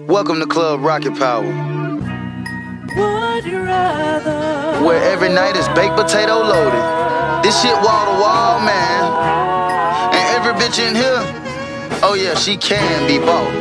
Welcome to Club Rocket Power, Would you rather? where every night is baked potato loaded. This shit wall to wall, man. And every bitch in here, oh yeah, she can be bought.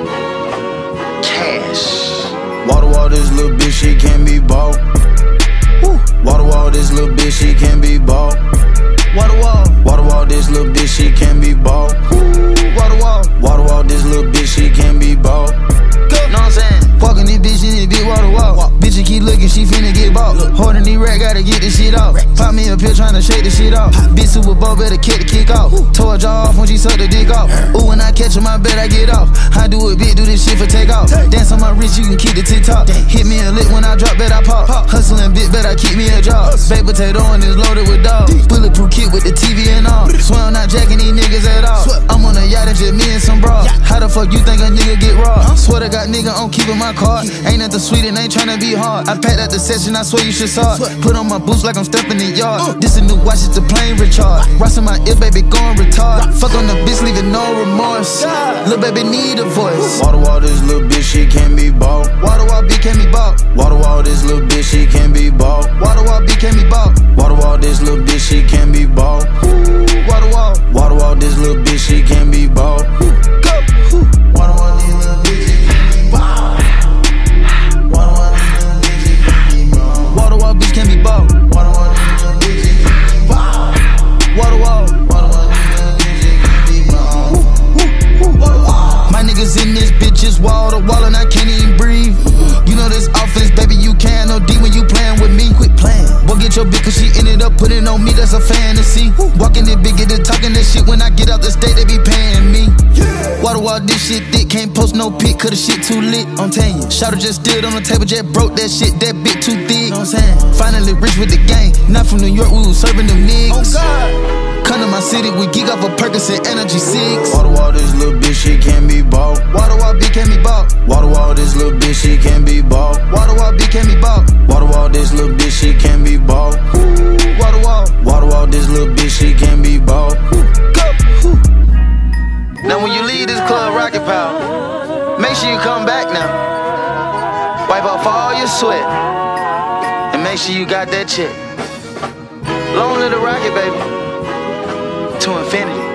Cash. Wall to wall, this little bitch, she can be bought. Wall to wall, this little bitch, she can be bought. Wall to wall. Wall to wall, this little bitch, she can be bought. Wall to wall. Wall to wall, this little bitch, she can be bought. Know what I'm saying? Walking this bitch in this big wall to wall. Bitch, keep looking, she finna get bought. Holding these racks, gotta get this shit off. Pop me a pill, tryna shake this shit off. Bitch Super Bowl, better kick the kick off. Tore her jaw off when she sucked the dick off. Ooh, when I catch her, my bet I get off. I do it big, do this shit for take off. Dance on my wrist, you can keep the TikTok. Hit me a lick when I drop, bet I pop. Hustling bit, bet I keep me a job. Baked potato and it's loaded with dogs. Bulletproof kit with the TV and all. Swear I'm not jacking these niggas at all. I'm on a yacht and just me and some bras. How the fuck you think a nigga get robbed? Swear to God, nigga, I'm keeping my card. Ain't nothing sweet and ain't tryna be hard. I packed out the session, I swear you should saw it. Put on my boots like I'm stepping in the yard. This a new watch, it's a plane recharge. Rockin' my ear, baby, going retard. Fuck on the bitch, leaving no remorse. Lil' baby need a voice. Wall to wall, this little bitch, she can be bought. Wall to wall, B can be bought. Wall to wall, this little bitch, she can be bought. Wall to wall, B can be bought. Wall to wall, this little bitch, she can be bought. Wall to wall. Wall to wall, this little bitch, she can be bought. Go. Wall to wall, these little bitches can be bought. Wall to wall, these little bitches can be bought. Wall to wall, bitch can be bought. Wall to wall, these little bitches can be bought. Wall to wall. Wall to wall, these little bitches can be bought. My niggas in this bitch is wall to wall and I can't even breathe. You know this offense, baby, you can't no D when you playing with me. Quit playing. Boy, get your bitch, cause she ended up putting on me, that's a fantasy. Walking it big, get it talking this shit. When I get out the state, they be paying me. Wall to wall, this shit thick, can't post no pic, cause the shit too lit. I'm telling you, Shouter just stood on the table, just broke that shit, that bit too thick. Know what I'm saying? Finally rich with the gang, not from New York, we was serving them niggas. Oh God. Come to my city, we geek off a Percocet Energy 6. Wall to wall, this little bitch, she can be bought. Wall to wall, B can be bought. Wall to wall, this little bitch, she can be bought. Wall to wall, B can be bought. Wall to wall, this little bitch, she can be bought. Wall to wall. Wall to wall, this little bitch, she can be bought. Go. Now when you leave this Club Rocket Power, make sure you come back now. Wipe off all your sweat. And make sure you got that check. Long live the rocket, baby. To infinity.